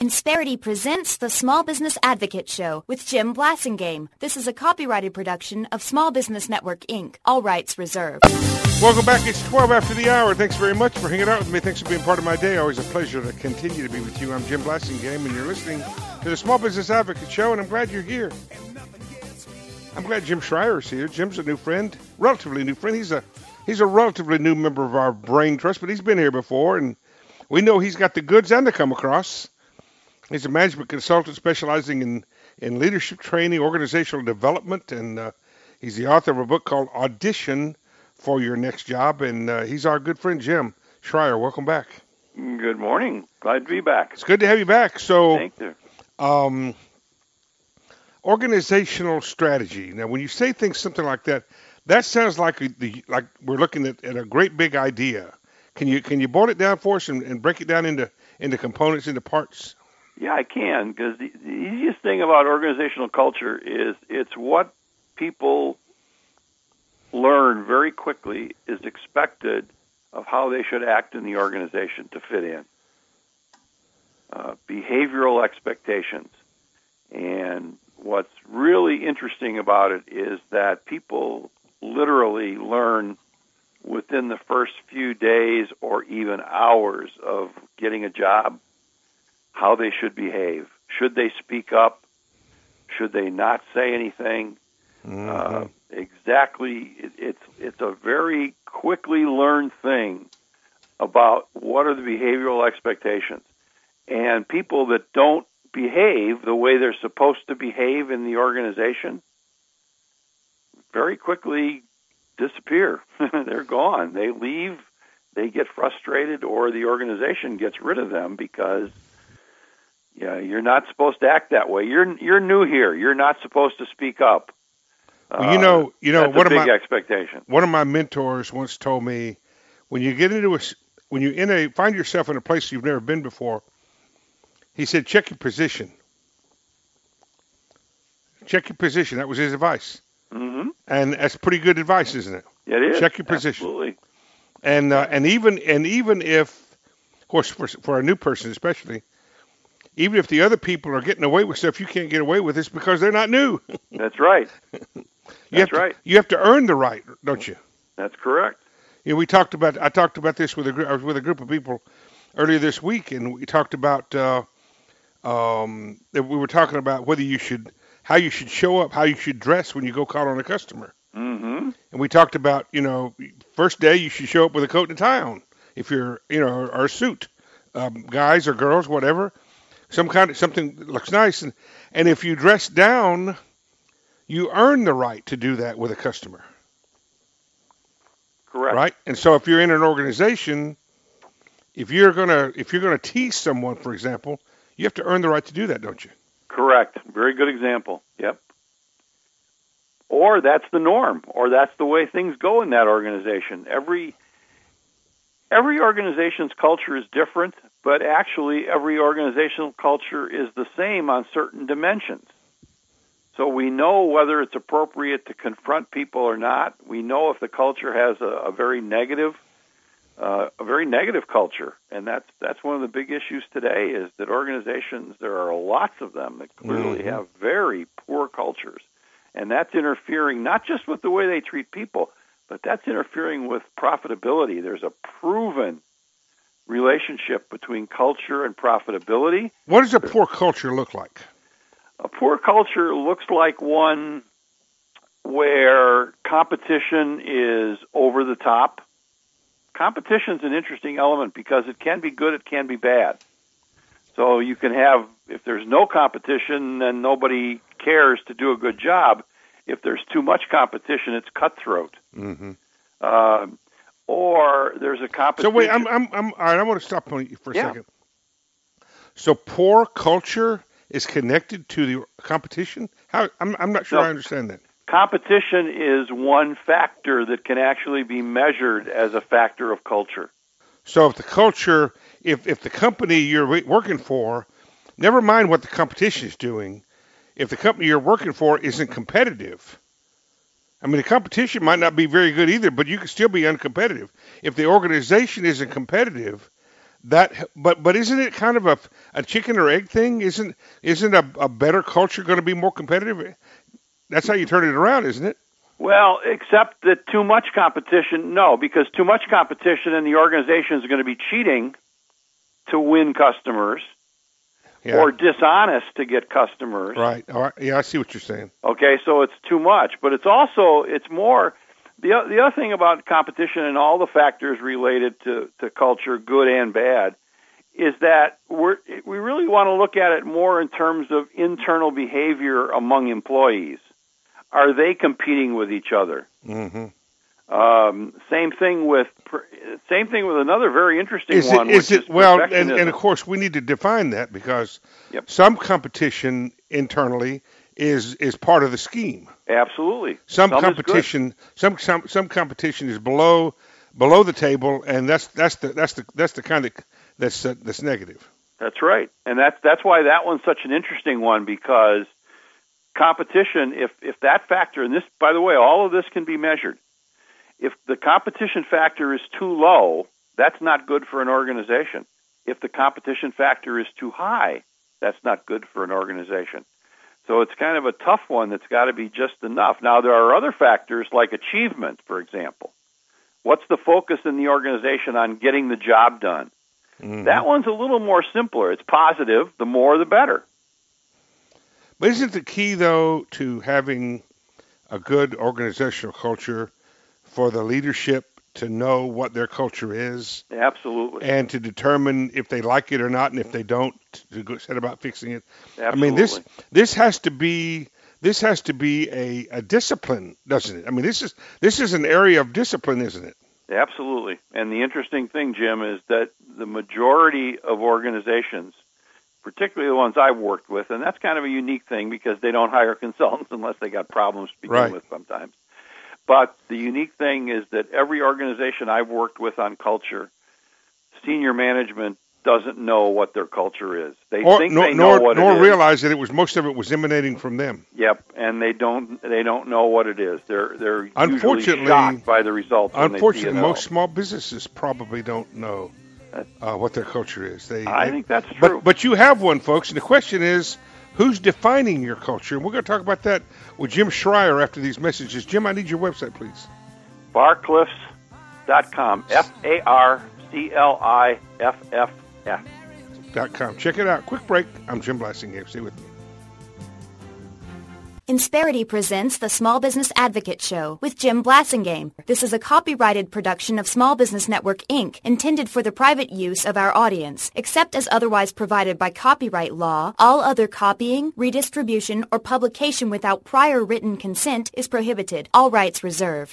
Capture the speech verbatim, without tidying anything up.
Insperity presents the Small Business Advocate Show with Jim Blasingame. This is a copyrighted production of Small Business Network, Incorporated. All rights reserved. Welcome back. It's twelve after the hour. Thanks very much for hanging out with me. Thanks for being part of my day. Always a pleasure to continue to be with you. I'm Jim Blasingame, and you're listening to the Small Business Advocate Show, and I'm glad you're here. I'm glad Jim Schreier is here. Jim's a new friend, relatively new friend. He's a he's a relatively new member of our Brain Trust, but he's been here before, and we know he's got the goods and the come across. He's a management consultant specializing in, in leadership training, organizational development, and uh, he's the author of a book called Audition for Your Next Job, and uh, he's our good friend, Jim Schreier. Welcome back. Good morning. Glad to be back. It's good to have you back. So, Thank you. Um, organizational strategy. Now, when you say things something like that, that sounds like the like we're looking at, at a great big idea. Can you can you boil it down for us and, and break it down into into components, into parts? Yeah, I can, because the, the easiest thing about organizational culture is it's what people learn very quickly is expected of how they should act in the organization to fit in. Uh, behavioral expectations. And what's really interesting about it is that people literally learn within the first few days or even hours of getting a job how they should behave. Should they speak up? Should they not say anything? Mm-hmm. Uh, exactly. It, it's it's a very quickly learned thing about what are the behavioral expectations. And people that don't behave the way they're supposed to behave in the organization very quickly disappear. They're gone. They leave. They get frustrated, or the organization gets rid of them because yeah, you're not supposed to act that way. You're you're new here. You're not supposed to speak up. Well, you know, you know, that's one a big of my expectation. One of my mentors once told me, when you get into a, when you in a find yourself in a place you've never been before, he said, check your position. Check your position. That was his advice, mm-hmm. and that's pretty good advice, isn't it? It is. Check your position. Absolutely. And uh, and even and even if, of course, for for a new person especially. Even if the other people are getting away with stuff you can't get away with, it's because they're not new. That's right. you That's have to, right. You have to earn the right, don't you? That's correct. You know, we talked about. I talked about this with a I was with a group of people earlier this week, and we talked about. Uh, um, we were talking about whether you should, how you should show up, how you should dress when you go call on a customer. Mm-hmm. And we talked about, you know, first day you should show up with a coat and a tie on, if you're, you know, or, or a suit, um, guys or girls, whatever. Some kind of something that looks nice, and and if you dress down, you earn the right to do that with a customer. Correct. Right? And so if you're in an organization, if you're gonna if you're gonna tease someone, for example, you have to earn the right to do that, don't you? Correct. Very good example. Yep. Or that's the norm, or that's the way things go in that organization. Every every organization's culture is different. But actually, every organizational culture is the same on certain dimensions. So we know whether it's appropriate to confront people or not. We know if the culture has a, a very negative, uh, a very negative culture, and that's that's one of the big issues today. Is that organizations, there are lots of them that clearly mm-hmm. have very poor cultures, and that's interfering not just with the way they treat people, but that's interfering with profitability. There's a proven relationship between culture and profitability. What does a poor culture look like? A poor culture looks like one where competition is over the top. Competition is an interesting element because it can be good, it can be bad. So you can have, if there's no competition, then nobody cares to do a good job. If there's too much competition, it's cutthroat. Mm-hmm. Uh, Or there's a competition. So wait, I'm, I'm, I'm, all right, I want to stop on you for a yeah. second. So poor culture is connected to the competition? How? I'm, I'm not sure no, I understand that. Competition is one factor that can actually be measured as a factor of culture. So if the culture, if, if the company you're working for, never mind what the competition is doing, if the company you're working for isn't competitive, I mean, the competition might not be very good either, but you can still be uncompetitive. If the organization isn't competitive, that, but but isn't it kind of a, a chicken or egg thing? Isn't isn't a, a better culture going to be more competitive? That's how you turn it around, isn't it? Well, except that too much competition, no, because too much competition and the organization is going to be cheating to win customers yeah. or dishonest to get customers. Right. All right. Yeah, I see what you're saying. Okay, so it's too much, but it's also, it's more, the, the other thing about competition and all the factors related to, to culture, good and bad, is that we're, we really want to look at it more in terms of internal behavior among employees. Are they competing with each other? Mm-hmm. Um, same thing with same thing with another very interesting is one. It, is which it is well? And, and of course, we need to define that because yep. some competition internally is is part of the scheme. Absolutely. Some, some competition, some some some competition is below below the table, and that's that's the that's the that's the kind of that's uh, that's negative. That's right, and that's that's why that one's such an interesting one because. Competition, if, if that factor, and this, by the way, all of this can be measured. If the competition factor is too low, that's not good for an organization. If the competition factor is too high, that's not good for an organization. So it's kind of a tough one that's got to be just enough. Now, there are other factors like achievement, for example. What's the focus in the organization on getting the job done? Mm-hmm. That one's a little more simpler. It's positive. The more, the better. But isn't the key, though, to having a good organizational culture for the leadership to know what their culture is? Absolutely. And to determine if they like it or not, and if they don't, to go set about fixing it. Absolutely. I mean, this this has to be this has to be a, a discipline, doesn't it? I mean, this is this is an area of discipline, isn't it? Absolutely. And the interesting thing, Jim, is that the majority of organizations, particularly the ones I've worked with, and that's kind of a unique thing because they don't hire consultants unless they got problems to begin right. with sometimes. But the unique thing is that every organization I've worked with on culture, senior management doesn't know what their culture is. They or, think nor, they know nor, what nor it is. Nor realize that it was most of it was emanating from them. Yep, and they don't they don't know what it is. They're they're unfortunately usually shocked by the results. Unfortunately, when they see it most small businesses probably don't know uh, what their culture is. They, I they, think that's true. But, but you have one, folks, and the question is, who's defining your culture? And we're going to talk about that with Jim Schreier after these messages. Jim, I need your website, please. Farcliffs dot com. F A R C L I F F S. Dot com. Check it out. Quick break. I'm Jim Blassingame. Stay with me. Insperity presents the Small Business Advocate Show with Jim Blassingame. This is a copyrighted production of Small Business Network, Incorporated, intended for the private use of our audience. Except as otherwise provided by copyright law, all other copying, redistribution, or publication without prior written consent is prohibited. All rights reserved.